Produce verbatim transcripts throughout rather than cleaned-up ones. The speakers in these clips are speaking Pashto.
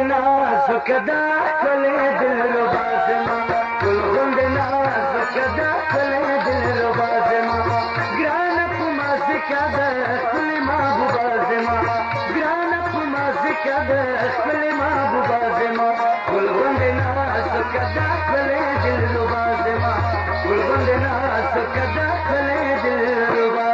نازو کدا کلی دل رو بازما گل غند نازو کدا کلی دل رو بازما گران پما زکدا کلی ما بو بازما گران پما زکدا کلی ما بو بازما گل غند نازو کدا کلی دل رو بازما گل غند نازو کدا کلی دل رو بازما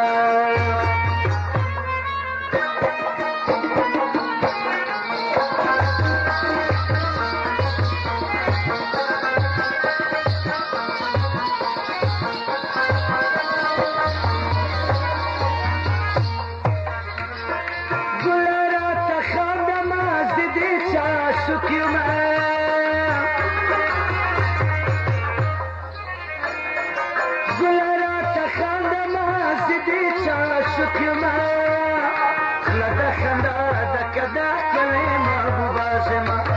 شکما لدا خندا دکدا کلی ما بو بازما